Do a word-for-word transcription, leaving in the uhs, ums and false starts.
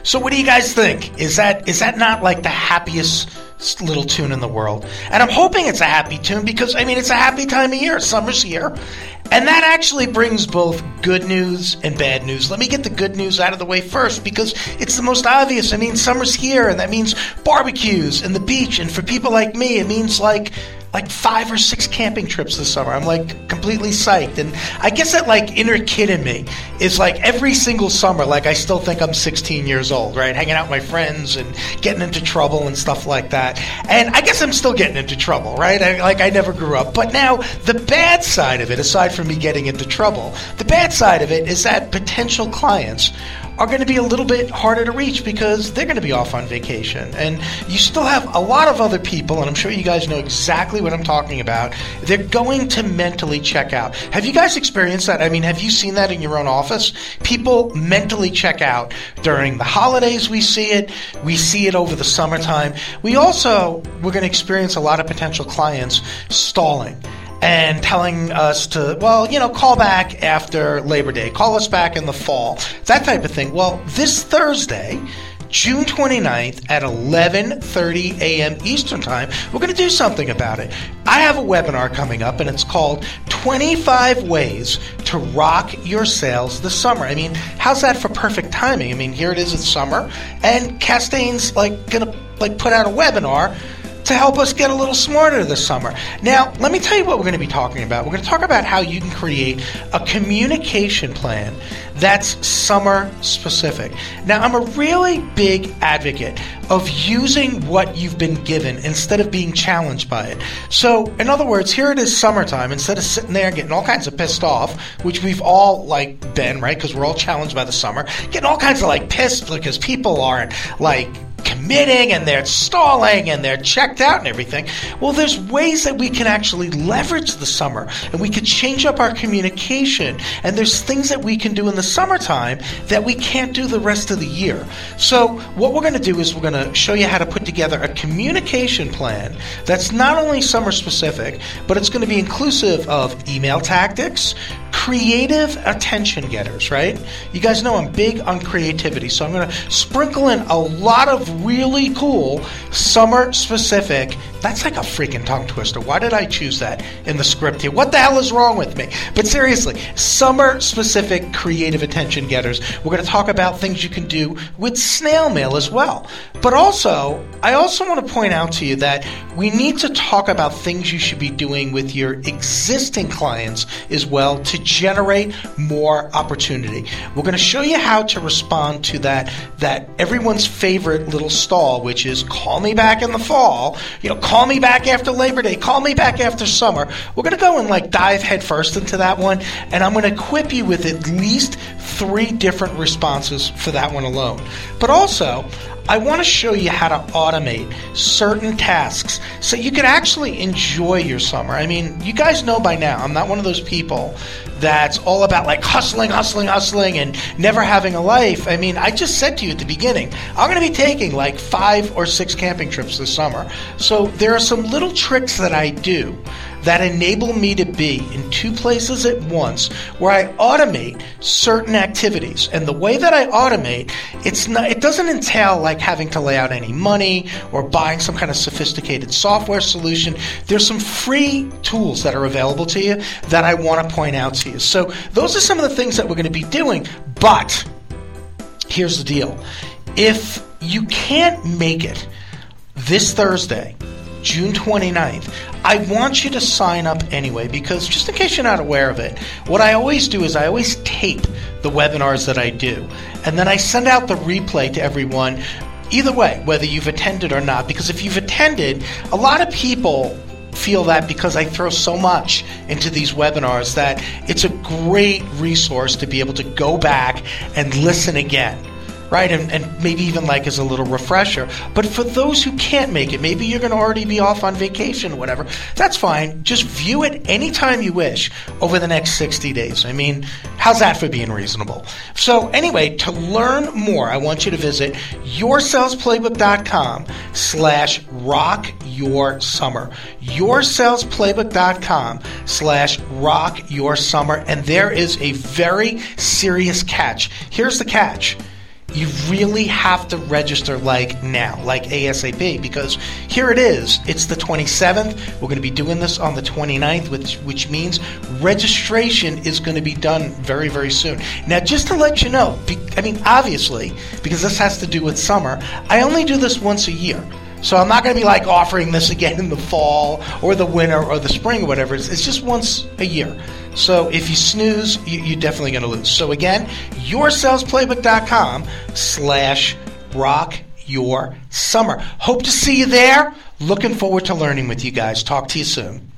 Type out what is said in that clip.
So what do you guys think? Is that is that not like the happiest little tune in the world? And I'm hoping it's a happy tune because, I mean, it's a happy time of year. Summer's here. And that actually brings both good news and bad news. Let me get the good news out of the way first because it's the most obvious. I mean, summer's here, and that means barbecues and the beach. And for people like me, it means like like five or six camping trips this summer. I'm like completely psyched. And I guess that like inner kid in me is like every single summer, like I still think I'm sixteen years old, right? Hanging out with my friends and getting into trouble and stuff like that. And I guess I'm still getting into trouble, right? I, like I never grew up. But now the bad side of it, aside from me getting into trouble, the bad side of it is that potential clients are going to be a little bit harder to reach because they're going to be off on vacation. And you still have a lot of other people, and I'm sure you guys know exactly what I'm talking about, they're going to mentally check out. Have you guys experienced that? I mean, have you seen that in your own office? People mentally check out during the holidays. We see it. We see it over the summertime. We also, we're going to experience a lot of potential clients stalling and telling us to, well, you know, call back after Labor Day. Call us back in the fall. That type of thing. Well, this Thursday, June twenty-ninth at eleven thirty a.m. Eastern Time, we're going to do something about it. I have a webinar coming up, and it's called twenty-five Ways to Rock Your Sales This Summer. I mean, how's that for perfect timing? I mean, here it is, it's summer, and Castaigne's like going to like put out a webinar to help us get a little smarter this summer. Now, let me tell you what we're going to be talking about. We're going to talk about how you can create a communication plan that's summer specific. Now, I'm a really big advocate of using what you've been given instead of being challenged by it. So, in other words, here it is summertime. Instead of sitting there getting all kinds of pissed off, which we've all like been, right? Because we're all challenged by the summer, getting all kinds of like pissed because people aren't like committing and they're stalling and they're checked out and everything. Well, there's ways that we can actually leverage the summer and we can change up our communication, and there's things that we can do in the summertime that we can't do the rest of the year. So what we're going to do is we're going to show you how to put together a communication plan that's not only summer specific, but it's going to be inclusive of email tactics, creative attention getters, right? You guys know I'm big on creativity, so I'm going to sprinkle in a lot of really cool summer specific. That's like a freaking tongue twister. Why did I choose that in the script here? What the hell is wrong with me? But seriously, summer specific creative attention getters. We're going to talk about things you can do with snail mail as well. But also, I also want to point out to you that we need to talk about things you should be doing with your existing clients as well to generate more opportunity. We're going to show you how to respond to that, that everyone's favorite little stall, which is call me back in the fall. You know, call me back after Labor Day. Call me back after summer. We're going to go and like dive headfirst into that one, and I'm going to equip you with at least three different responses for that one alone. But also, I want to show you how to automate certain tasks so you can actually enjoy your summer. I mean, you guys know by now, I'm not one of those people that's all about like hustling, hustling, hustling, and never having a life. I mean, I just said to you at the beginning, I'm going to be taking like five or six camping trips this summer. So there are some little tricks that I do that enable me to be in two places at once where I automate certain activities. And the way that I automate, it's not, it doesn't entail like having to lay out any money or buying some kind of sophisticated software solution. There's some free tools that are available to you that I want to point out to you. So those are some of the things that we're going to be doing. But here's the deal. If you can't make it this Thursday, June twenty-ninth, I want you to sign up anyway, because just in case you're not aware of it, what I always do is I always tape the webinars that I do, and then I send out the replay to everyone, either way, whether you've attended or not, because if you've attended, a lot of people feel that because I throw so much into these webinars that it's a great resource to be able to go back and listen again. Right, and, and maybe even like as a little refresher. But for those who can't make it, maybe you're going to already be off on vacation or whatever, that's fine. Just view it anytime you wish over the next sixty days. I mean, how's that for being reasonable? So anyway, to learn more, I want you to visit yoursalesplaybook.com slash rock your summer. yoursalesplaybook.com slash rock your summer. And there is a very serious catch. Here's the catch. you really have to register like now, like ASAP, because here it is. It's the twenty-seventh. We're going to be doing this on the twenty-ninth, which, which means registration is going to be done very, very soon. Now, just to let you know, be, I mean, obviously, because this has to do with summer, I only do this once a year. So I'm not going to be like offering this again in the fall or the winter or the spring or whatever. It's, it's just once a year. So if you snooze, you, you're definitely going to lose. So again, yoursalesplaybook.com slash rock your summer. Hope to see you there. Looking forward to learning with you guys. Talk to you soon.